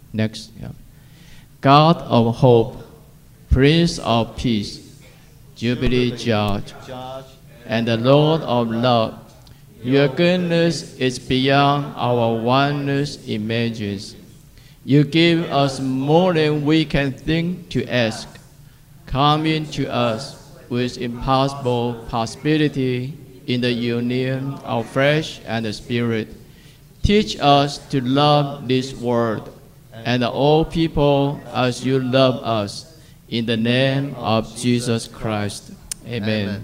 Next, yeah. God of hope, Prince of peace, Jubilee Judge, and the Lord of love, your goodness is beyond our wildest images. You give us more than we can think to ask, coming to us with impossible possibility in the union of flesh and the spirit. Teach us to love this world and all people as you love us. In the name of Jesus Christ. Amen.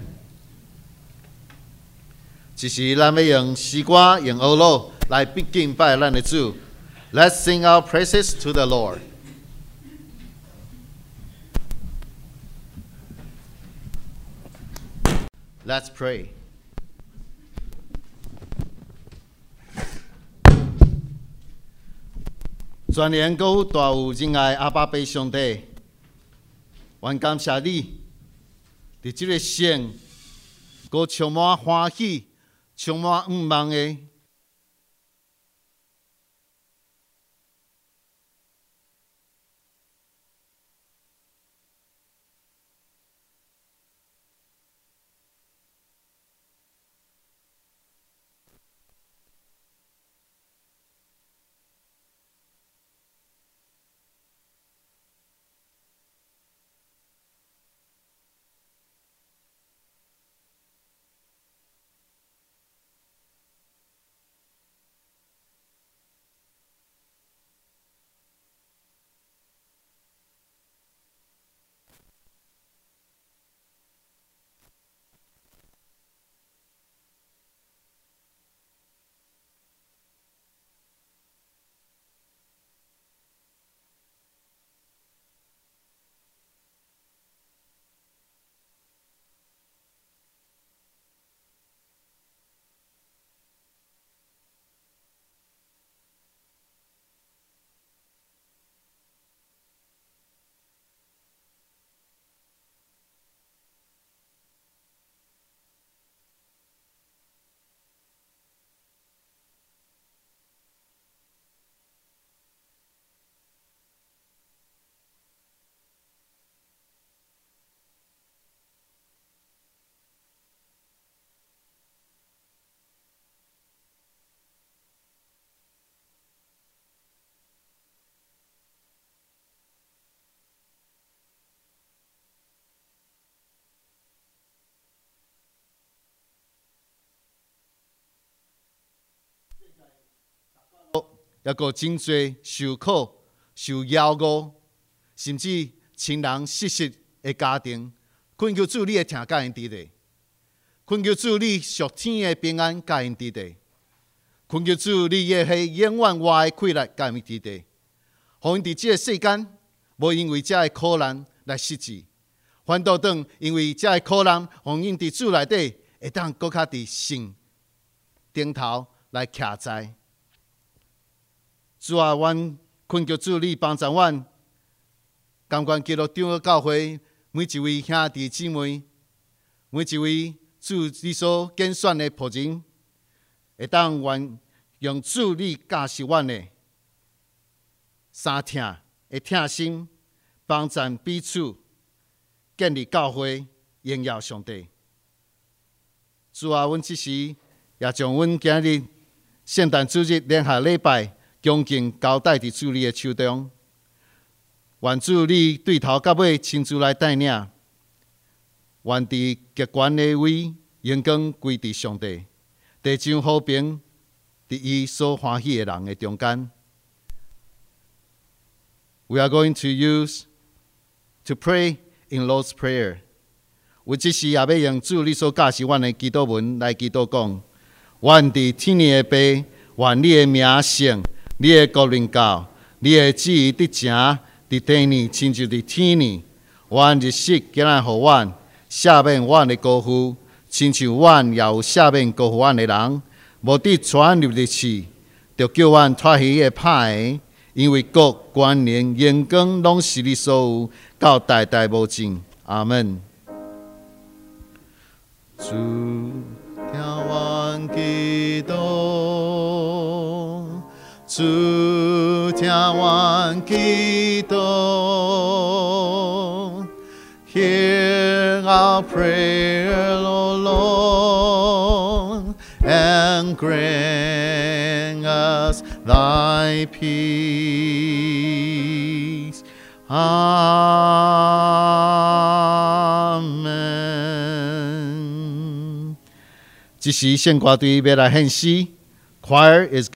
这时，咱要用诗歌、用欧罗来敬拜咱的主。Let's sing our praises to the Lord. Let's pray. 全能够大有仁爱阿爸父上帝，愿感谢你，伫这个城，够充满欢喜，充满愿望的。也个真侪受苦、受妖恶，甚至亲人失实的家庭，恳求主你会听甲因伫咧，恳求主你属天的平安甲因伫咧，恳求主你也是永远活的快乐甲因伫咧，互因伫即个世间，无因为遮的苦难来失志，反倒当因为遮的苦难，互因伫主内底会当搁较伫神顶头来徛在。主啊，阮恳求主你帮助阮，甘愿基督长的教会每一位兄弟姊妹，每一位主你所拣选的仆人，会当愿用主你教示阮的三听的听心，帮助彼此，建立教会，荣耀上帝。主啊，阮即时也将阮今日圣诞主日联合礼拜。恭敬交代伫主你的手中，愿主你对头到尾亲自来带领，愿伫极权的位荣光归伫上帝，地上和平伫伊所欢喜的人的中间。We are going to pray in Lord's Prayer。我即时也要用主你所教示阮的祈祷文来祈祷讲，愿伫天的爸，愿你的名圣。你的国领教，你的旨意得成，伫地呢，亲像伫天呢。阮日食今日互阮，赦免阮的过负，亲像阮也有赦免过负阮的人。无得传入入去，就叫阮脱去的歹，因为国、权能、荣光，拢是你所有，到代代无尽。阿门。主听阮祈祷。主主听阮祈祷。Hear our prayer, O Lord, and grant us thy peace. Amen. 这时献歌队要来献诗 ，Choir is